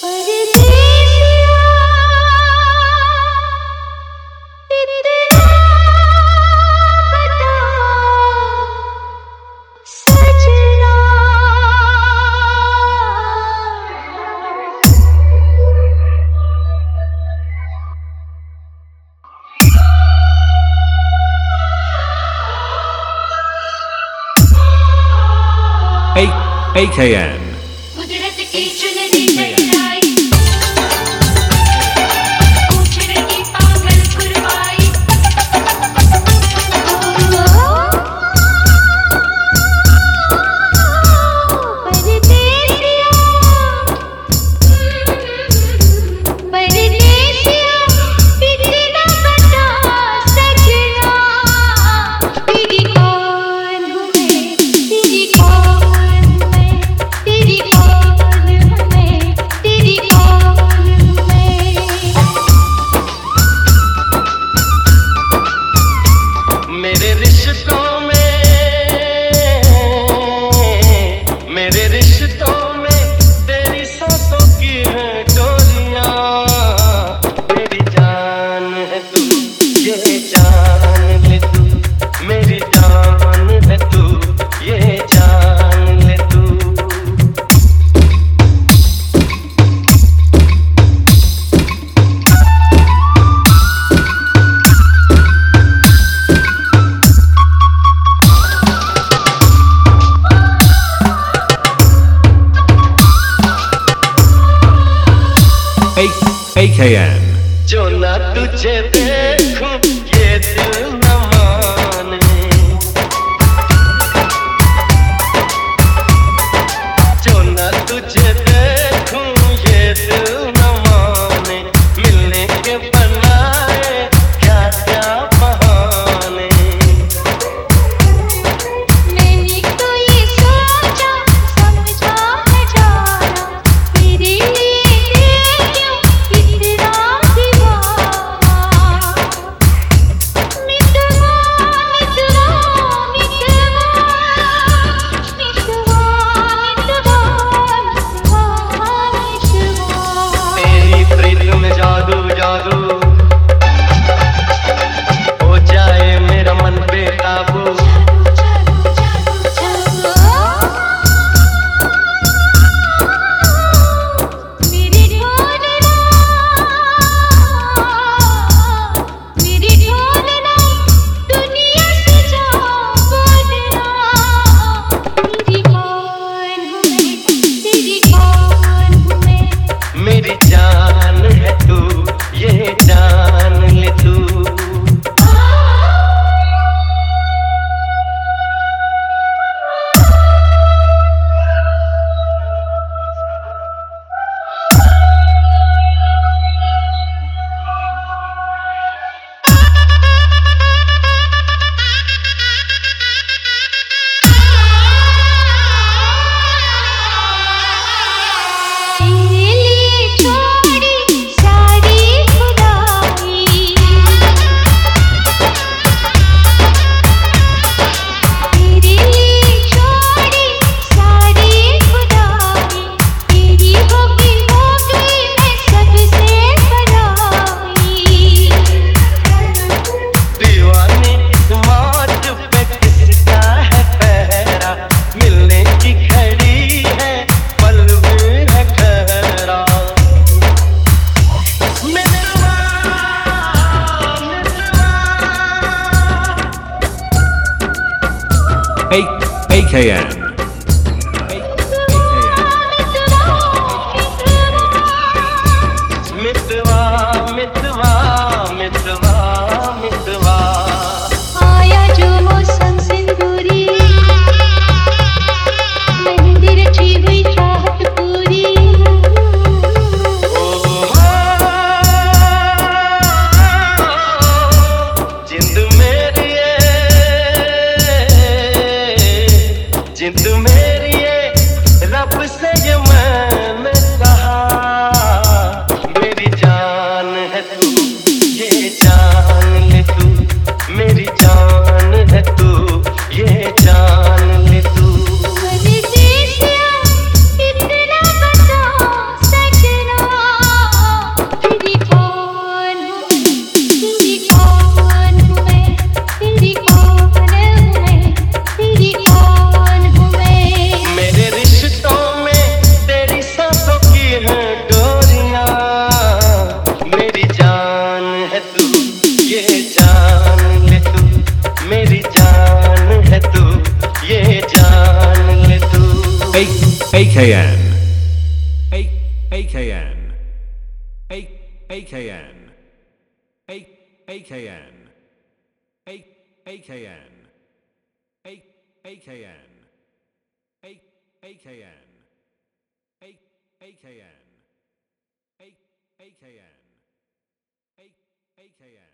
AKN AKN जो ना तुझे देखूं ये दिल न माने, जो ना तुझे देखूं ये दिल न माने, मिलने के बनाए क्या क्या बहाने। मैंने तो ये सोचा समझा है जाना, तेरे लिए क्यों इतना दीवाना। मितवा मितवा तेरी प्रीत में जादू जादू हो जाए मेरा मन बेकाबू। मेरी जान है तू ये जान ले तू। AKN मितवा मितवा मितवा मितवा आया जो मौसम सिंदूरी, मेहंदी रची हुई चाहत पूरी। जिंद मेरी जिंद AKN. AKN. AKN. AKN. AKN. AKN. AKN. AKN. AKN. AKN.